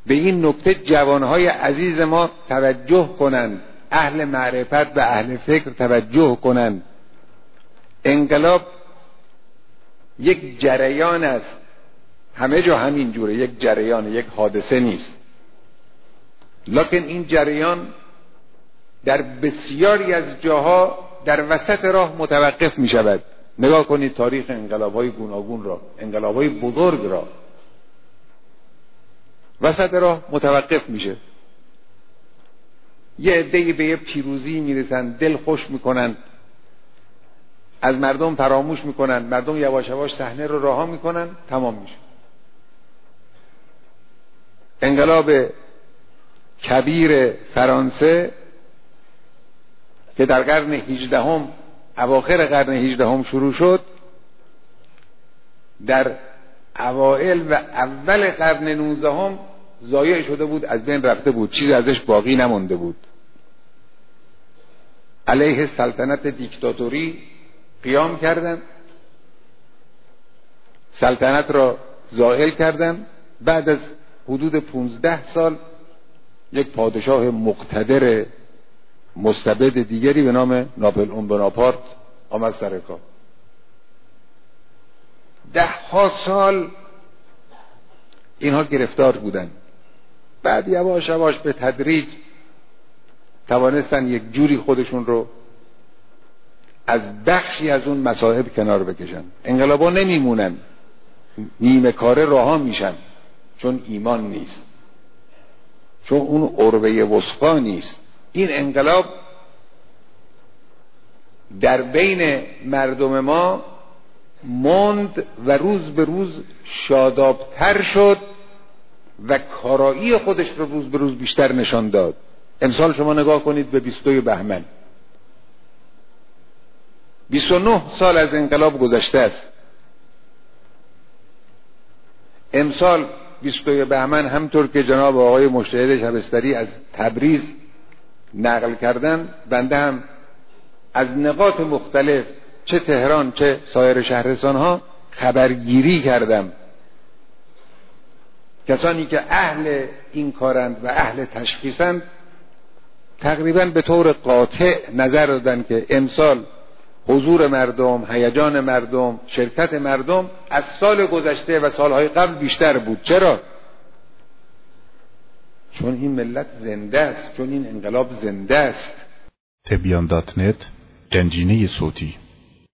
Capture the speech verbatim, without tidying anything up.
به این نکته جوانهای عزیز ما توجه کنند، اهل معرفت و اهل فکر توجه کنند. انقلاب یک جریان است، همه جا همین جوره، یک جریان، یک حادثه نیست، لکن این جریان در بسیاری از جاها در وسط راه متوقف می شود. نگاه کنید تاریخ انقلاب‌های گوناگون را، انقلاب‌های بزرگ را، وسط راه متوقف میشه. یه عده‌ای به یه پیروزی میرسن، دل خوش میکنن، از مردم فراموش میکنن، مردم یواش یواش صحنه رو رها میکنن، تمام میشه. انقلاب کبیر فرانسه که در قرن هجدهم، اواخر قرن هجدهم شروع شد، در اوائل و اول قرن نوزدهم ضایع شده بود، از بین رفته بود، چیزی ازش باقی نمونده بود. علیه سلطنت دیکتاتوری قیام کردن، سلطنت را زائل کردن. بعد از حدود پونزده سال یک پادشاه مقتدر مستبد دیگری به نام ناپلئون بناپارت آمد سر کار. ده ها سال اینها گرفتار بودن، بعد یواش یواش به تدریج توانستن یک جوری خودشون رو از بخشی از اون مصائب کنار بکشن. انقلابا نمیمونن، نیمه کاره رها میشن، چون ایمان نیست، چون اون عروه وثقا نیست. این انقلاب در بین مردم ما ماند و روز به روز شادابتر شد و کارایی خودش رو روز به روز بیشتر نشان داد. امسال شما نگاه کنید به بیست و دو بهمن، بیست و نه سال از انقلاب گذشته است. امسال بیست و دو بهمن همطور که جناب آقای مجتهد شبستری از تبریز نقل کردن، بنده هم از نقاط مختلف چه تهران چه سایر شهرستان ها خبرگیری کردم. کسانی که اهل این کارند و اهل تشخیصند تقریبا به طور قاطع نظر دادن که امسال حضور مردم، هیجان مردم، شرکت مردم از سال گذشته و سالهای قبل بیشتر بود. چرا؟ چون این ملت زنده است، چون این انقلاب زنده است. تبیان دات نت، گنجینه صوتی.